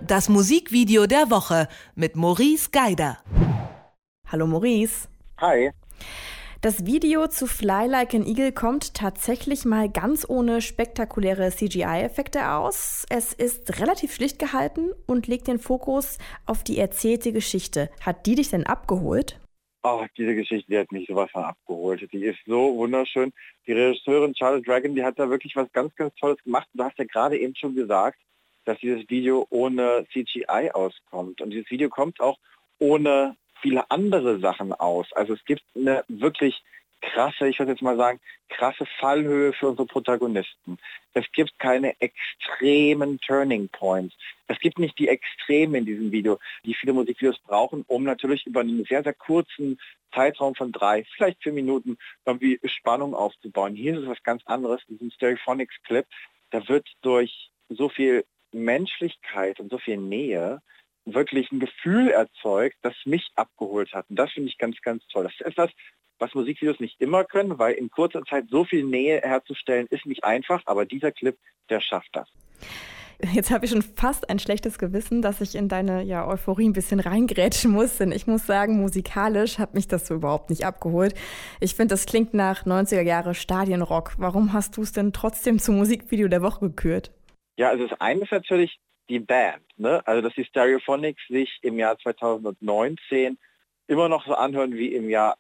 Das Musikvideo der Woche mit Maurice Geider. Hallo Maurice. Hi. Das Video zu Fly Like an Eagle kommt tatsächlich mal ganz ohne spektakuläre CGI-Effekte aus. Es ist relativ schlicht gehalten und legt den Fokus auf die erzählte Geschichte. Hat die dich denn abgeholt? Oh, diese Geschichte, die hat mich sowas von abgeholt. Die ist so wunderschön. Die Regisseurin Charlotte Dragon, die hat da wirklich was ganz, ganz Tolles gemacht. Du hast ja gerade eben schon gesagt, dass dieses Video ohne CGI auskommt. Und dieses Video kommt auch ohne viele andere Sachen aus. Also es gibt eine wirklich krasse, ich würde jetzt mal sagen, krasse Fallhöhe für unsere Protagonisten. Es gibt keine extremen Turning Points. Es gibt nicht die Extreme in diesem Video, die viele Musikvideos brauchen, um natürlich über einen sehr, sehr kurzen Zeitraum von 3, vielleicht 4 Minuten irgendwie Spannung aufzubauen. Hier ist es was ganz anderes, diesen Stereophonics-Clip. Da wird durch so viel Menschlichkeit und so viel Nähe wirklich ein Gefühl erzeugt, das mich abgeholt hat. Und das finde ich ganz, ganz toll. Das ist etwas, was Musikvideos nicht immer können, weil in kurzer Zeit so viel Nähe herzustellen, ist nicht einfach, aber dieser Clip, der schafft das. Jetzt habe ich schon fast ein schlechtes Gewissen, dass ich in deine Euphorie ein bisschen reingrätschen muss, denn ich muss sagen, musikalisch hat mich das so überhaupt nicht abgeholt. Ich finde, das klingt nach 90er Jahre Stadionrock. Warum hast du es denn trotzdem zum Musikvideo der Woche gekürt? Ja, also das eine ist natürlich die Band, ne? Also dass die Stereophonics sich im Jahr 2019 immer noch so anhören wie im Jahr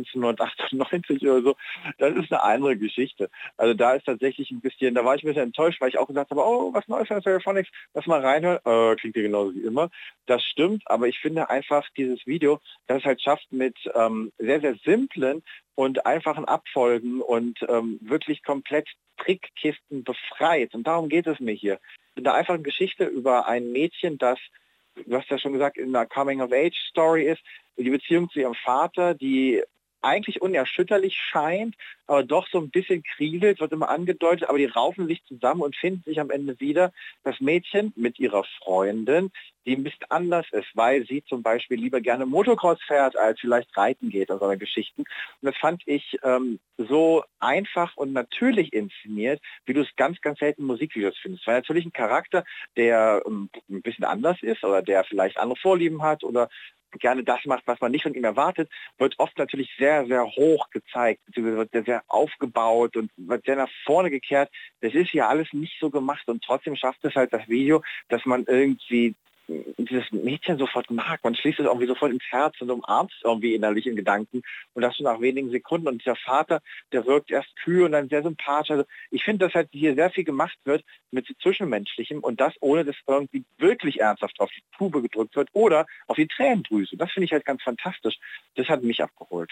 1998 oder so, das ist eine andere Geschichte. Also da ist tatsächlich ein bisschen, da war ich ein bisschen enttäuscht, weil ich auch gesagt habe, oh, was Neues von Stereophonics, lass mal reinhören, klingt ja genauso wie immer. Das stimmt, aber ich finde einfach dieses Video, das es halt schafft mit sehr, sehr simplen und einfachen Abfolgen und wirklich komplett Trickkisten befreit. Und darum geht es mir hier. In der einfachen Geschichte über ein Mädchen, das, du hast ja schon gesagt, in einer Coming-of-Age-Story ist, die Beziehung zu ihrem Vater, die eigentlich unerschütterlich scheint, aber doch so ein bisschen kriselt, wird immer angedeutet, aber die raufen sich zusammen und finden sich am Ende wieder. Das Mädchen mit ihrer Freundin, die ein bisschen anders ist, weil sie zum Beispiel lieber gerne Motocross fährt, als vielleicht reiten geht oder so Geschichten. Und das fand ich so einfach und natürlich inszeniert, wie du es ganz, ganz selten in Musikvideos findest. Weil natürlich ein Charakter, der ein bisschen anders ist oder der vielleicht andere Vorlieben hat oder gerne das macht, was man nicht von ihm erwartet, wird oft natürlich sehr, sehr hoch gezeigt, beziehungsweise wird sehr aufgebaut und wird sehr nach vorne gekehrt. Das ist ja alles nicht so gemacht und trotzdem schafft es halt das Video, dass man irgendwie dieses Mädchen sofort mag. Man schließt es irgendwie sofort ins Herz und umarmt es irgendwie innerlich in Gedanken und das schon nach wenigen Sekunden. Und dieser Vater, der wirkt erst kühl und dann sehr sympathisch. Also ich finde, dass halt hier sehr viel gemacht wird mit Zwischenmenschlichem und das ohne, dass irgendwie wirklich ernsthaft auf die Tube gedrückt wird oder auf die Tränendrüse. Das finde ich halt ganz fantastisch. Das hat mich abgeholt.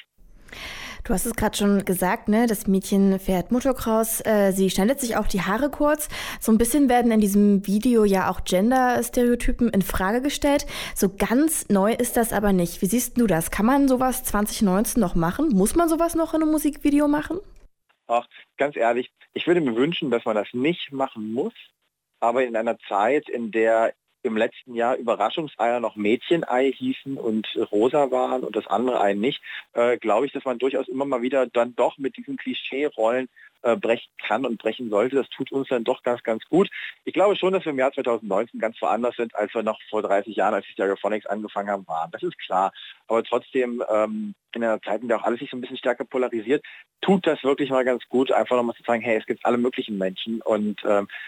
Du hast es gerade schon gesagt, ne? Das Mädchen fährt Motocross, sie schneidet sich auch die Haare kurz. So ein bisschen werden in diesem Video ja auch Gender-Stereotypen in Frage gestellt. So ganz neu ist das aber nicht. Wie siehst du das? Kann man sowas 2019 noch machen? Muss man sowas noch in einem Musikvideo machen? Ach, ganz ehrlich, ich würde mir wünschen, dass man das nicht machen muss, aber in einer Zeit, in der im letzten Jahr Überraschungseier noch Mädchenei hießen und rosa waren und das andere Ei nicht, glaube ich, dass man durchaus immer mal wieder dann doch mit diesen Klischee-Rollen brechen kann und brechen sollte. Das tut uns dann doch ganz, ganz gut. Ich glaube schon, dass wir im Jahr 2019 ganz woanders sind, als wir noch vor 30 Jahren, als die Stereophonics angefangen haben, waren. Das ist klar. Aber trotzdem, in einer Zeit, in der auch alles sich so ein bisschen stärker polarisiert, tut das wirklich mal ganz gut, einfach nochmal zu sagen, hey, es gibt alle möglichen Menschen und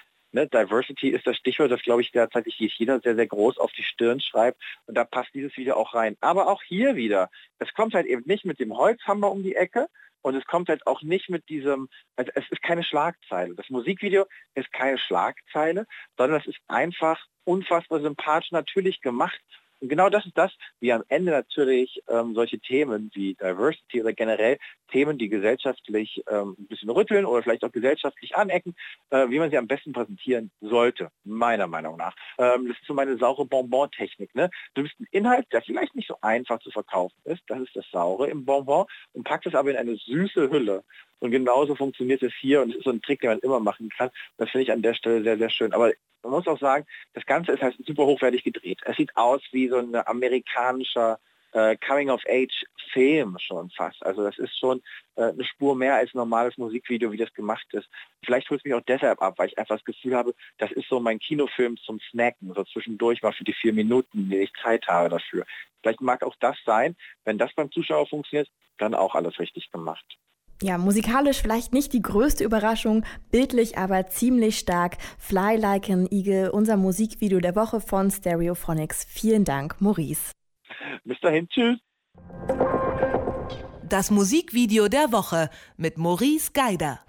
Diversity ist das Stichwort, das glaube ich derzeit jeder sehr, sehr groß auf die Stirn schreibt und da passt dieses Video auch rein. Aber auch hier wieder, es kommt halt eben nicht mit dem Holzhammer um die Ecke und es kommt halt auch nicht mit diesem, also es ist keine Schlagzeile. Das Musikvideo ist keine Schlagzeile, sondern es ist einfach unfassbar sympathisch natürlich gemacht. Und genau das ist das, wie am Ende natürlich solche Themen wie Diversity oder generell Themen, die gesellschaftlich ein bisschen rütteln oder vielleicht auch gesellschaftlich anecken, wie man sie am besten präsentieren sollte, meiner Meinung nach. Das ist so meine saure Bonbon-Technik. Ne? Du bist ein Inhalt, der vielleicht nicht so einfach zu verkaufen ist, das ist das Saure im Bonbon, und packst es aber in eine süße Hülle. Und genauso funktioniert es hier und es ist so ein Trick, den man immer machen kann. Das finde ich an der Stelle sehr, sehr schön. Aber man muss auch sagen, das Ganze ist halt super hochwertig gedreht. Es sieht aus wie so ein amerikanischer Coming-of-Age-Film schon fast. Also das ist schon eine Spur mehr als ein normales Musikvideo, wie das gemacht ist. Vielleicht holt es mich auch deshalb ab, weil ich einfach das Gefühl habe, das ist so mein Kinofilm zum Snacken, so zwischendurch mal für die 4 Minuten, die ich Zeit habe dafür. Vielleicht mag auch das sein, wenn das beim Zuschauer funktioniert, dann auch alles richtig gemacht. Ja, musikalisch vielleicht nicht die größte Überraschung, bildlich aber ziemlich stark. Fly Like an Eagle, unser Musikvideo der Woche von Stereophonics. Vielen Dank, Maurice. Bis dahin, tschüss. Das Musikvideo der Woche mit Maurice Geider.